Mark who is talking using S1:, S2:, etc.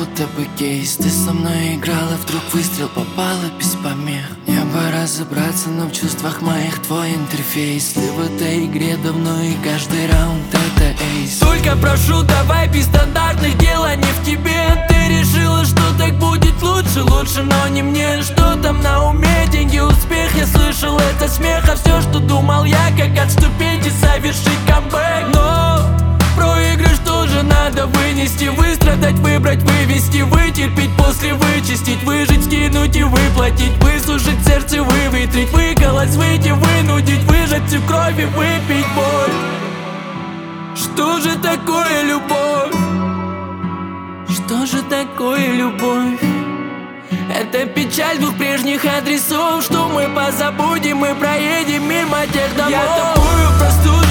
S1: будто бы кейс. Ты со мной играла, вдруг выстрел попала без помех. Мне бы разобраться, но в чувствах моих твой интерфейс. Ты в этой игре давно и каждый раунд это эйс.
S2: Только прошу, давай без стандартных, дело не в тебе. Ты решила, что так будет лучше, но не мне. Что там на уме, деньги, успех, я слышал это смех. А все, что думал я, как отступить и совершить камбэк. Но проигрыш тоже надо вынести, выстрадать, выбрать, вывести, вытерпеть, после вычистить, выжить, скинуть и выплатить, выслушать сердце, выветрить, выголос, выйти, вынудить, выжать всю кровь и выпить боль. Что же такое любовь? Что же такое любовь? Это печаль двух прежних адресов, что мы позабудем и проедем мимо тех домов. Я такую простую